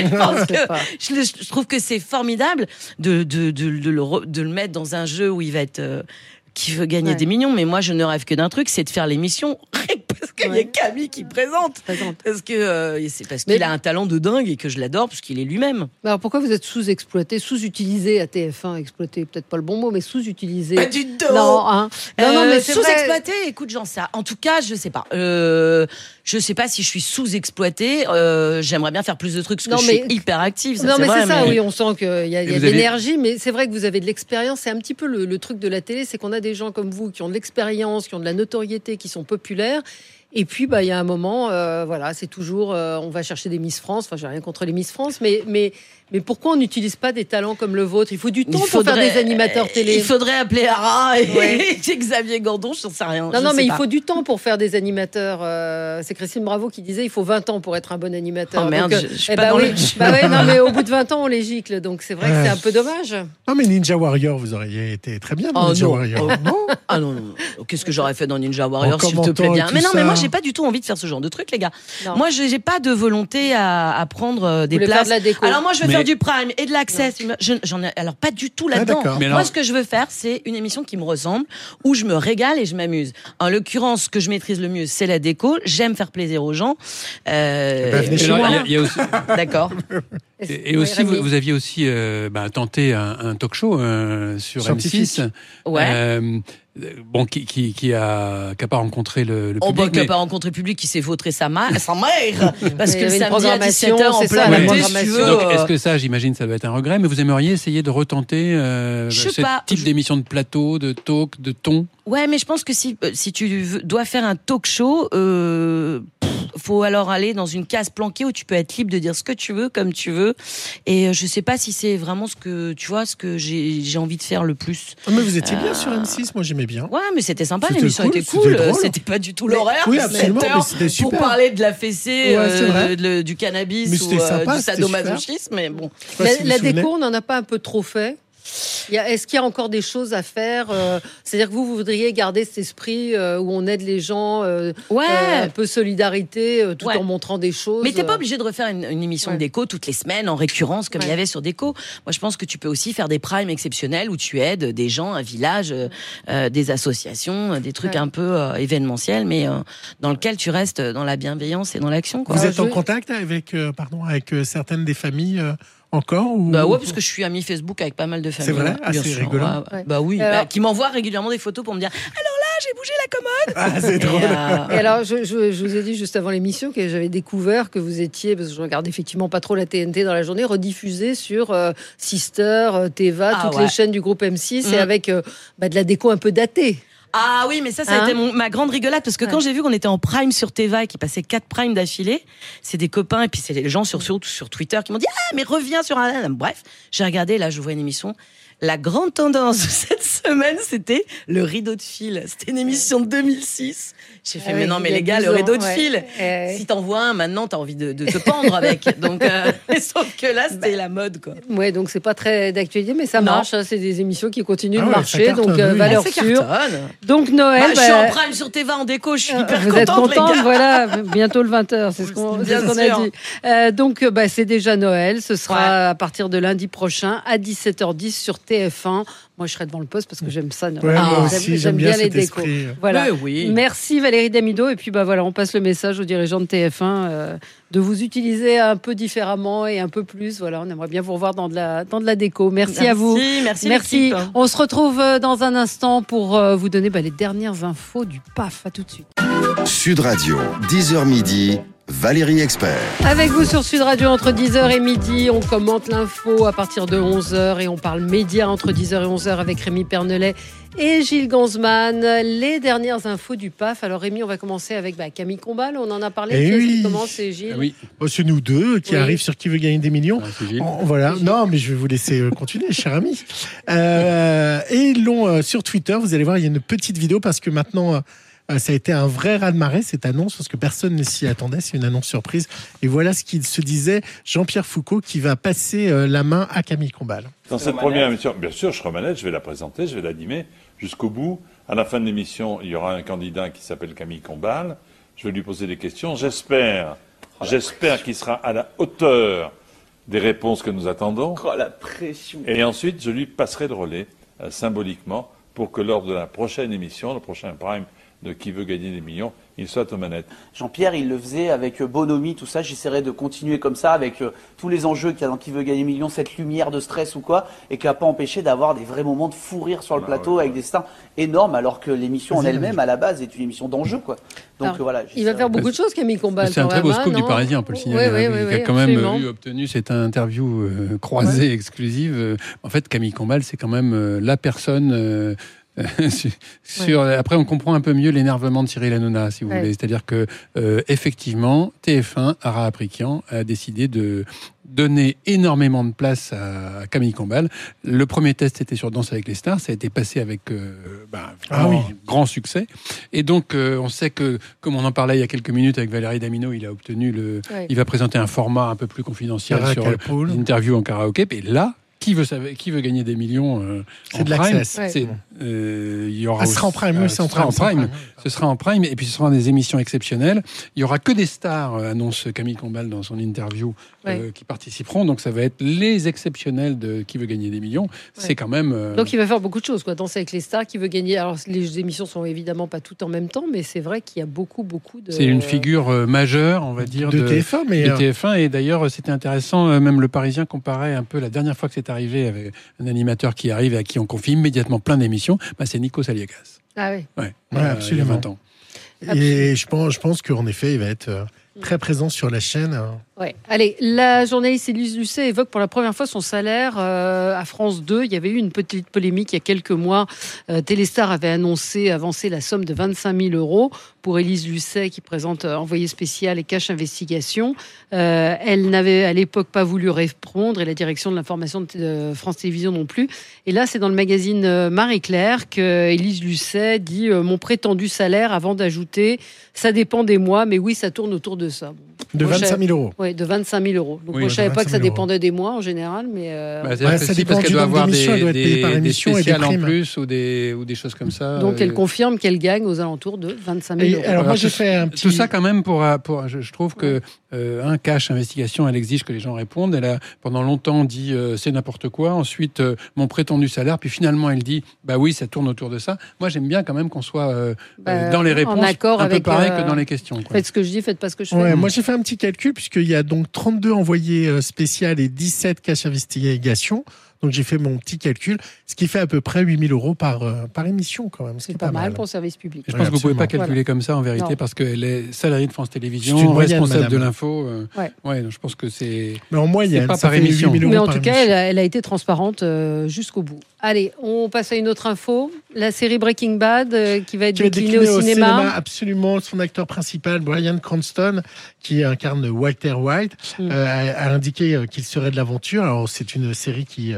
je trouve que c'est formidable de le mettre dans un jeu où il va être qui veut gagner des millions. Mais moi, je ne rêve que d'un truc, c'est de faire l'émission parce qu'il y a Camille qui présente. Parce qu'il a un talent de dingue et que je l'adore parce qu'il est lui-même. Alors pourquoi vous êtes sous-exploité, sous-utilisé à TF1? Exploité, peut-être pas le bon mot, mais sous-utilisé. Pas du tout. Non, mais sous-exploité, écoute, j'en sais. En tout cas, je sais pas. Je sais pas si je suis sous-exploitée. J'aimerais bien faire plus de trucs parce que je suis hyper active. Non, mais c'est ça, oui, on sent qu'il y a de l'énergie, mais c'est vrai que vous avez de l'expérience. C'est un petit peu le truc de la télé, c'est qu'on a des gens comme vous qui ont de l'expérience, qui ont de la notoriété, qui sont populaires. Et puis, il y a un moment, c'est toujours, on va chercher des Miss France. Enfin, j'ai rien contre les Miss France, mais pourquoi on n'utilise pas des talents comme le vôtre? Il faut du temps pour faire des animateurs télé. Il faudrait appeler Ara et Xavier Gordon, je ne sais rien. Non, mais il faut du temps pour faire des animateurs. C'est Christine Bravo qui disait il faut 20 ans pour être un bon animateur. Oh merde, je suis pas dans le... non, mais au bout de 20 ans, on les gicle. Donc c'est vrai que c'est un peu dommage. Non, mais Ninja Warrior, vous auriez été très bien dans Ninja Warrior. Non. Ah non. Qu'est-ce que j'aurais fait dans Ninja Warrior, s'il te plaît bien? Mais non, mais moi, j'ai pas du tout envie de faire ce genre de truc, les gars. Non. Moi, j'ai pas de volonté à prendre des places. De la déco. Alors moi, je veux faire du prime et de l'access. J'en ai alors pas du tout là-dedans. Moi, ce que je veux faire, c'est une émission qui me ressemble, où je me régale et je m'amuse. En l'occurrence, ce que je maîtrise le mieux, c'est la déco. J'aime faire plaisir aux gens. Il y a aussi... D'accord. Et aussi, vous aviez aussi tenté un talk show sur M6. Ouais. Qui a pas rencontré le public. Qui n'a pas rencontré le public, qui s'est vautré sa mère. Parce que le samedi à 17h, en plein été, si tu veux. Donc, est-ce que ça, j'imagine, ça doit être un regret, mais vous aimeriez essayer de retenter ce type d'émission de plateau, de talk, de ton? Ouais, mais je pense que si tu dois faire un talk show, faut alors aller dans une case planquée où tu peux être libre de dire ce que tu veux, comme tu veux. Et je sais pas si c'est vraiment ce que j'ai envie de faire le plus. Mais vous étiez bien sur M6, moi j'aimais bien. Ouais, mais c'était sympa, l'émission était cool. C'était pas du tout l'horaire. Oui, absolument, mais c'était super. Pour parler de la fessée, du cannabis ou du sadomasochisme, mais bon. La déco, on n'en a pas un peu trop fait? Est-ce qu'il y a encore des choses à faire? C'est-à-dire que vous voudriez garder cet esprit où on aide les gens, un peu solidarité, tout en montrant des choses. Mais t'es pas obligé de refaire une émission de déco toutes les semaines en récurrence comme il y avait sur Déco. Moi, je pense que tu peux aussi faire des primes exceptionnels où tu aides des gens, un village, des associations, des trucs un peu événementiels, mais dans lequel tu restes dans la bienveillance et dans l'action. Vous êtes en contact avec certaines des familles encore ou... Bah ouais, parce que je suis amie Facebook avec pas mal de familles. C'est vrai, c'est rigolo. Bah oui, qui m'envoient régulièrement des photos pour me dire alors là j'ai bougé la commode. Ah, c'est drôle. Et alors je vous ai dit juste avant l'émission que j'avais découvert que vous étiez, parce que je regarde effectivement pas trop la TNT dans la journée, rediffusé sur Sister, Teva, toutes les chaînes du groupe M6 et avec de la déco un peu datée. Ah oui, mais ça a été ma grande rigolade, parce que quand j'ai vu qu'on était en prime sur Teva et qu'ils passaient 4 primes d'affilée, c'est des copains et puis c'est les gens surtout sur Twitter qui m'ont dit mais reviens sur un... Bref, j'ai regardé, là je vois une émission. La grande tendance de cette semaine, c'était le rideau de fil. C'était une émission de 2006. J'ai fait, mais non, mais les gars, le rideau de fil, si t'en vois un, maintenant, t'as envie de te pendre avec. Donc, sauf que là, c'était la mode, quoi. Ouais, donc c'est pas très d'actualité, mais ça marche. Hein, c'est des émissions qui continuent de marcher, donc valeur sûre. Donc Noël. Je suis en prime sur Teva en déco, je suis hyper contente. Vous êtes contente, les gars. Voilà, bientôt le 20h, c'est ce qu'on a dit. Donc, c'est déjà Noël. Ce sera à partir de lundi prochain à 17h10 sur TF1. Moi, je serai devant le poste parce que j'aime ça. Moi aussi, j'aime bien les décos. Voilà. Merci Valérie Damido. Et puis, on passe le message aux dirigeants de TF1 de vous utiliser un peu différemment et un peu plus. Voilà, on aimerait bien vous revoir dans de la déco. Merci à vous. Merci. On se retrouve dans un instant pour vous donner les dernières infos du PAF. À tout de suite. Sud Radio, 10h midi. Valérie Expert. Avec vous sur Sud Radio entre 10h et midi, on commente l'info à partir de 11h et on parle médias entre 10h et 11h avec Rémi Pernelet et Gilles Ganzmann. Les dernières infos du PAF. Alors Rémi, on va commencer avec Camille Combal, on en a parlé. Qui commence, c'est Gilles. Oui. C'est nous deux qui arrivent sur Qui veut gagner des millions. Voilà. Non, mais je vais vous laisser continuer, cher ami. Et ils l'ont sur Twitter, vous allez voir, il y a une petite vidéo parce que maintenant... ça a été un vrai raz-de-marée, cette annonce, parce que personne ne s'y attendait. C'est une annonce surprise. Et voilà ce qu'il se disait, Jean-Pierre Foucault, qui va passer la main à Camille Combal. Dans cette première émission, bien sûr, je serai manette, je vais la présenter, je vais l'animer jusqu'au bout. À la fin de l'émission, il y aura un candidat qui s'appelle Camille Combal. Je vais lui poser des questions. J'espère qu'il sera à la hauteur des réponses que nous attendons. Oh, la pression. Et ensuite, je lui passerai le relais, symboliquement, pour que lors de la prochaine émission, le prochain prime, de Qui veut gagner des millions, il soit aux manettes. Jean-Pierre, il le faisait avec bonhomie, tout ça. J'essaierai de continuer comme ça avec tous les enjeux qu'il y a dans Qui veut gagner des millions, cette lumière de stress ou quoi, et qui n'a pas empêché d'avoir des vrais moments de fou rire sur le plateau avec des stars énormes, alors que l'émission en elle-même, à la base, est une émission d'enjeu, quoi. Donc alors, voilà. Il va faire beaucoup de choses, Camille Combal. C'est un très beau scoop du Parisien, on peut le signaler. Oui, il a quand même obtenu cette interview croisée exclusive. En fait, Camille Combal, c'est quand même la personne... Après, on comprend un peu mieux l'énervement de Cyril Hanouna, si vous voulez. C'est-à-dire que, effectivement, TF1, Ara Aprikian, a décidé de donner énormément de place à Camille Combal. Le premier test était sur Danse avec les stars, ça a été passé avec grand succès. Et donc, on sait que, comme on en parlait il y a quelques minutes avec Valérie Damido, il a obtenu il va présenter un format un peu plus confidentiel sur l'interview en karaoké. Et là, qui veut gagner des millions c'est de l'access. Il y aura ce sera en prime, oui, ce sera en prime, et puis ce sera des émissions exceptionnelles. Il y aura que des stars, annonce Camille Combal dans son interview, qui participeront. Donc ça va être les exceptionnels de Qui veut gagner des millions. C'est quand même. Donc il va faire beaucoup de choses, quoi. Danser avec les stars, Qui veut gagner. Alors les émissions sont évidemment pas toutes en même temps, mais c'est vrai qu'il y a beaucoup de. C'est une figure majeure, on va dire, de TF1, mais de TF1. Et d'ailleurs, c'était intéressant. Même Le Parisien comparait un peu la dernière fois que c'est arrivé avec un animateur qui arrive et à qui on confie immédiatement plein d'émissions. C'est Nikos Aliagas. Ah oui. Ouais, absolument. Il y a 20 ans. Et je pense qu'en effet, il va être très présent sur la chaîne. Ouais. Allez, la journaliste Élise Lucet évoque pour la première fois son salaire à France 2. Il y avait eu une petite polémique il y a quelques mois. Téléstar avait avancé la somme de 25 000 euros pour Élise Lucet, qui présente Envoyé spécial et Cache Investigation. Elle n'avait à l'époque pas voulu répondre, et la direction de l'information de France Télévisions non plus. Et là, c'est dans le magazine Marie-Claire que Élise Lucet dit mon prétendu salaire, avant d'ajouter ça dépend des mois, mais oui, ça tourne autour de ça. De 25 000 euros. Oui, de 25 000 euros. Donc, moi, je ne savais pas que ça dépendait des mois en général, mais. Ça dépend parce qu'elle doit avoir des spéciales en plus ou des choses comme ça. Donc, elle confirme qu'elle gagne aux alentours de 25 000 euros. Alors, moi, j'ai fait un petit. Tout ça, quand même, je trouve que Cache Investigation, elle exige que les gens répondent. Elle a pendant longtemps dit c'est n'importe quoi. Ensuite, mon prétendu salaire. Puis finalement, elle dit bah oui, ça tourne autour de ça. Moi, j'aime bien quand même qu'on soit dans les réponses, en accord un peu avec, pareil que dans les questions. Quoi. Faites ce que je dis, faites pas ce que je fais. Moi, j'ai fait un petit calcul, puisqu'il y a donc 32 envoyés spéciaux et 17 caches investigations. Donc j'ai fait mon petit calcul, ce qui fait à peu près 8 000 euros par émission quand même. C'est pas mal pour le service public. Je pense que vous ne pouvez pas calculer comme ça en vérité, parce qu'elle est salariée de France Télévisions, responsable de l'info. Donc je pense que c'est. Mais en moyenne, pas par émission. Mais en tout cas, elle a été transparente jusqu'au bout. Allez, on passe à une autre info. La série Breaking Bad qui va être déclinée au cinéma. Absolument. Son acteur principal, Bryan Cranston, qui incarne Walter White, a indiqué qu'il serait de l'aventure. Alors c'est une série qui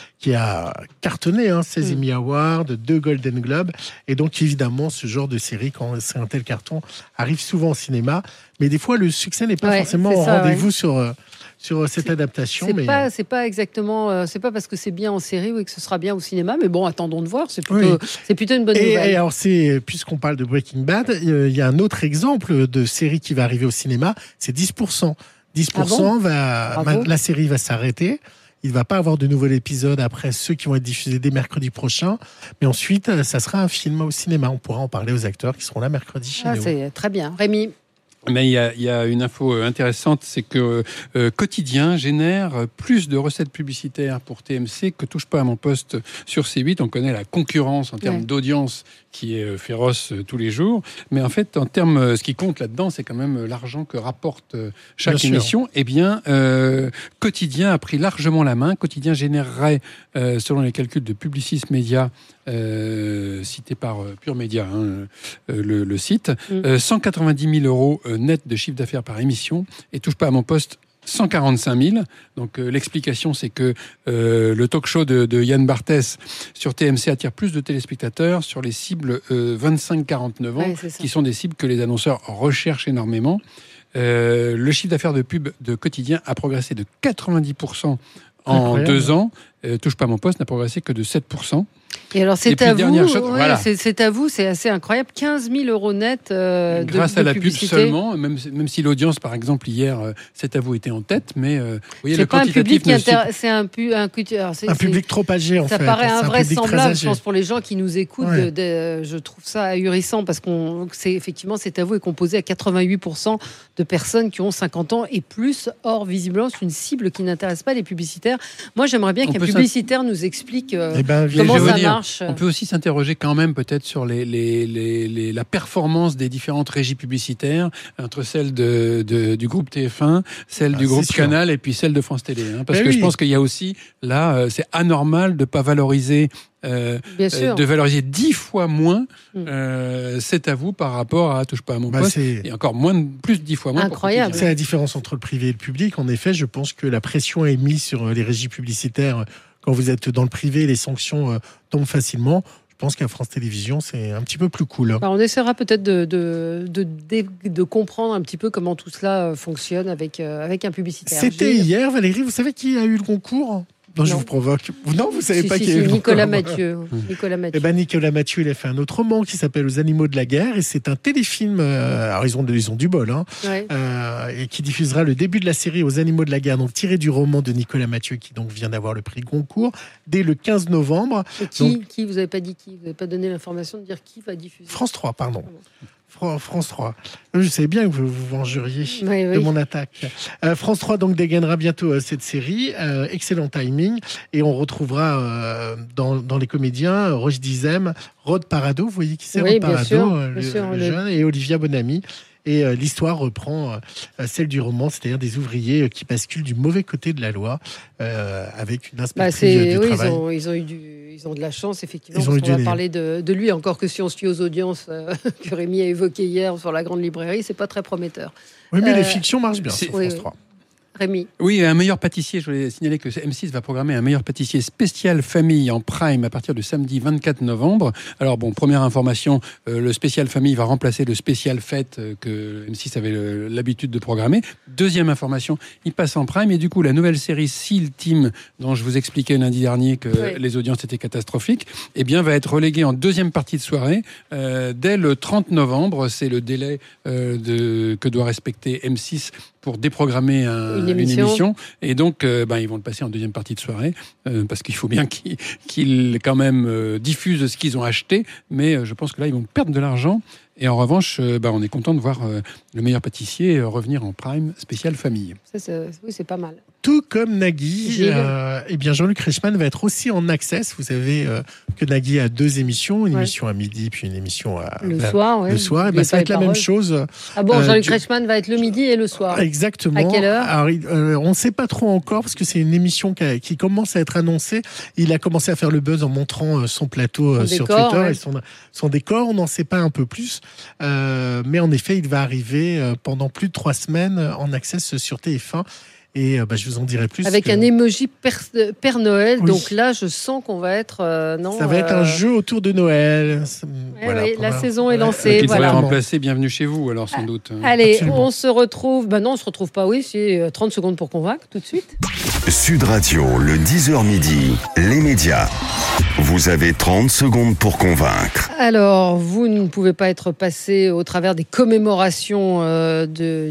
a cartonné, 16 Emmy Awards, 2 Golden Globes. Et donc, évidemment, ce genre de série, quand c'est un tel carton, arrive souvent au cinéma. Mais des fois, le succès n'est pas forcément au rendez-vous sur cette adaptation. C'est pas exactement, c'est pas parce que c'est bien en série ou que ce sera bien au cinéma, mais bon, attendons de voir. C'est plutôt une bonne nouvelle. Et alors, puisqu'on parle de Breaking Bad, il y a un autre exemple de série qui va arriver au cinéma, c'est 10%. 10%, la série va s'arrêter. Il ne va pas avoir de nouvel épisode après ceux qui vont être diffusés dès mercredi prochain. Mais ensuite, ça sera un film au cinéma. On pourra en parler aux acteurs qui seront là mercredi chez nous. C'est très bien. Rémi? Mais il y a une info intéressante, c'est que Quotidien génère plus de recettes publicitaires pour TMC que Touche pas à mon poste sur C8. On connaît la concurrence en termes d'audience qui est féroce tous les jours. Mais en fait, en termes, ce qui compte là-dedans, c'est quand même l'argent que rapporte chaque émission. Eh bien, Quotidien a pris largement la main. Quotidien générerait, selon les calculs de Publicis Média, cité par Pure Média, le site, 190 000 euros net de chiffre d'affaires par émission, et Touche pas à mon poste 145 000. Donc l'explication, c'est que le talk show de Yann Barthès sur TMC attire plus de téléspectateurs sur les cibles 25-49 ans, qui sont des cibles que les annonceurs recherchent énormément. Le chiffre d'affaires de pub de Quotidien a progressé de 90% en 2 ans. Touche pas à mon poste n'a progressé que de 7%. Et alors, c'est à vous, c'est à vous, c'est assez incroyable. 15 000 euros net grâce à la pub seulement, même si l'audience, par exemple, hier, c'est à vous, était en tête, mais vous voyez, c'est pas un public c'est un public trop âgé, en fait. Ça paraît invraisemblable, je pense, pour les gens qui nous écoutent. Je trouve ça ahurissant, parce effectivement, c'est à vous est composé à 88% de personnes qui ont 50 ans et plus. Or, visiblement, c'est une cible qui n'intéresse pas les publicitaires. Moi, j'aimerais bien qu'un publicitaire nous explique comment ça marche. On peut aussi s'interroger quand même peut-être sur la performance des différentes régies publicitaires, entre celle du groupe TF1, celle du groupe Canal et puis celle de France Télé. Parce que je pense qu'il y a aussi, là, c'est anormal de ne pas valoriser de valoriser 10 fois moins C'est à vous par rapport à Touche pas à mon poste, et encore plus 10 fois moins. Incroyable. C'est la différence entre le privé et le public. En effet, je pense que la pression est mise sur les régies publicitaires. Quand vous êtes dans le privé, les sanctions tombent facilement. Je pense qu'à France Télévisions, c'est un petit peu plus cool. Alors on essaiera peut-être de comprendre un petit peu comment tout cela fonctionne avec un publicitaire. C'était hier, Valérie. Vous savez qui a eu le concours Non, je vous provoque. Non, vous savez pas qui est Nicolas Mathieu. Eh ben, Nicolas Mathieu, il a fait un autre roman qui s'appelle Aux animaux de la guerre, et c'est un téléfilm. Alors ils ont du bol, hein, et qui diffusera le début de la série Aux animaux de la guerre, donc tiré du roman de Nicolas Mathieu, qui donc vient d'avoir le prix Goncourt dès le 15 novembre. Et qui vous avez pas dit qui? Vous n'avez pas donné l'information de dire qui va diffuser? France 3, pardon. France 3. Je savais bien que vous vous vengeriez de mon attaque. France 3 donc dégainera bientôt cette série. Excellent timing. Et on retrouvera dans les comédiens Roche Dizem, Rod Parado. Vous voyez qui c'est, Rod Parado, le jeune, et Olivia Bonamy. Et l'histoire reprend celle du roman, c'est-à-dire des ouvriers qui basculent du mauvais côté de la loi avec une inspectrice du travail. Ils ont de la chance, effectivement, parce qu'on va parler de lui, encore que si on se fie aux audiences que Rémi a évoquées hier sur la grande librairie, c'est pas très prometteur. Oui, mais les fictions marchent bien sur France 3. Rémi. Oui, un meilleur pâtissier. Je voulais signaler que M6 va programmer un meilleur pâtissier spécial famille en prime à partir de samedi 24 novembre. Alors bon, première information, le spécial famille va remplacer le spécial fête que M6 avait l'habitude de programmer. Deuxième information, il passe en prime et du coup la nouvelle série SEAL Team, dont je vous expliquais lundi dernier que les audiences étaient catastrophiques, eh bien va être reléguée en deuxième partie de soirée dès le 30 novembre. C'est le délai que doit respecter M6 pour déprogrammer une émission. Et donc, ils vont le passer en deuxième partie de soirée, parce qu'il faut bien qu'ils quand même diffusent ce qu'ils ont acheté. Mais je pense que là, ils vont perdre de l'argent. Et en revanche, on est content de voir le meilleur pâtissier revenir en prime spécial famille. Oui, c'est pas mal. Tout comme Nagui, Jean-Luc Reichmann va être aussi en access. Vous savez que Nagui a 2 émissions, une émission à midi puis une émission le soir. Le soir, ça va être la même chose. Ah bon, Jean-Luc Reichmann va être le midi et le soir. Exactement. À quelle heure? Alors, on ne sait pas trop encore parce que c'est une émission qui commence à être annoncée. Il a commencé à faire le buzz en montrant son plateau sur Twitter et son décor. On n'en sait pas un peu plus. Mais en effet, il va arriver pendant plus de 3 semaines en access sur TF1. Et je vous en dirai plus. Avec un emoji Père Noël. Oui. Donc là, je sens qu'on va être... Ça va être un jeu autour de Noël. La saison est lancée. Qui pourrait remplacer Bienvenue chez vous, alors sans doute. Allez, absolument. On se retrouve... non, on se retrouve pas, c'est 30 secondes pour convaincre, tout de suite. Sud Radio, le 10h midi, les médias. Vous avez 30 secondes pour convaincre. Alors, vous ne pouvez pas être passé au travers des commémorations de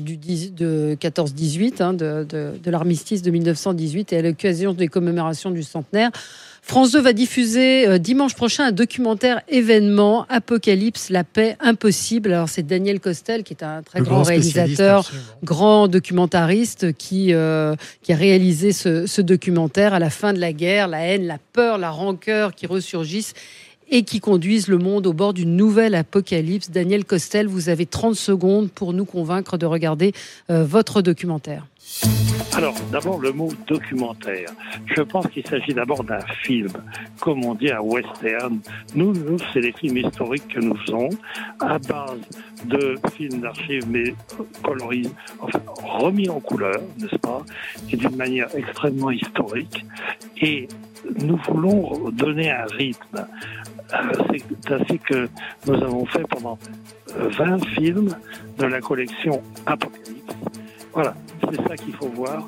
14-18, de l'armistice de 1918, et à l'occasion des commémorations du centenaire. France 2 va diffuser dimanche prochain un documentaire événement, Apocalypse, la paix impossible. Alors c'est Daniel Costel qui est un très grand réalisateur, grand documentariste qui a réalisé ce documentaire à la fin de la guerre, la haine, la peur, la rancœur qui ressurgissent et qui conduisent le monde au bord d'une nouvelle apocalypse. Daniel Costel, vous avez 30 secondes pour nous convaincre de regarder votre documentaire. Alors, d'abord, le mot documentaire. Je pense qu'il s'agit d'abord d'un film, comme on dit un western. Nous, c'est les films historiques que nous faisons, à base de films d'archives, mais colorisés, remis en couleur, n'est-ce pas, et d'une manière extrêmement historique. Et nous voulons donner un rythme. C'est ainsi que nous avons fait pendant 20 films de la collection Apocalypse. Voilà, c'est ça qu'il faut voir.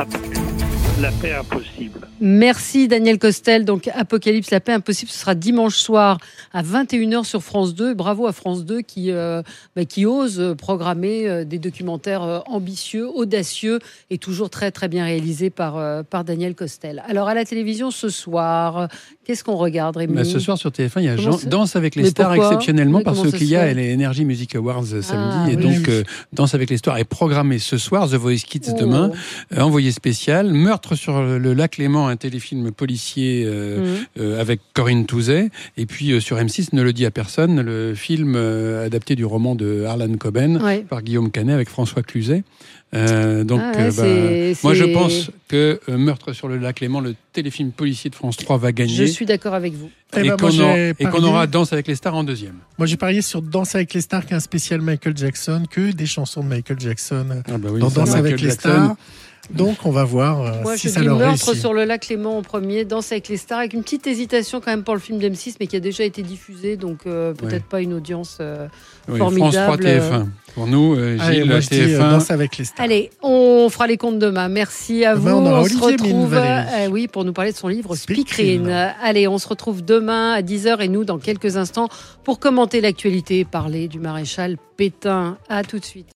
La paix impossible. Merci Daniel Costel. Donc Apocalypse, la paix impossible, ce sera dimanche soir à 21h sur France 2. Bravo à France 2 qui ose programmer des documentaires ambitieux, audacieux et toujours très très bien réalisés par Daniel Costel. Alors à la télévision ce soir, qu'est-ce qu'on regarde, Rémi ? Ce soir sur TF1, il y a Danse avec les stars exceptionnellement parce qu'il y a les Energy Music Awards samedi donc Danse avec les stars est programmé ce soir. The Voice Kids demain, envoyé spécial, Meurtre sur le lac Léman, un téléfilm policier avec Corinne Touzet, et puis sur M6, Ne le dit à personne, le film adapté du roman de Harlan Coben par Guillaume Canet avec François Cluzet. Moi je pense que Meurtre sur le lac Léman, le téléfilm policier de France 3 va gagner. Je suis d'accord avec vous. Et qu'on aura Danse avec les stars en deuxième. Moi j'ai parié sur Danse avec les stars, qui est un spécial Michael Jackson, que des chansons de Michael Jackson dans Danse avec les stars. Donc on va voir Moi, si je ça dis leur Meurtre réussit. sur le lac Léman en premier, Danse avec les stars, avec une petite hésitation quand même pour le film d'M6, mais qui a déjà été diffusé, donc peut-être pas une audience formidable. France 3 TF1. Pour nous, Allez, Gilles, moi, je dis, TF1. Danse avec les stars. Allez, on fera les comptes demain. Merci à Demain, vous. on aura se Olivier retrouve Mine-Valérie. oui, pour nous parler de son livre Speakerine. Speakerine. Allez, on se retrouve demain à 10h et nous dans quelques instants pour commenter l'actualité et parler du maréchal Pétain. À tout de suite.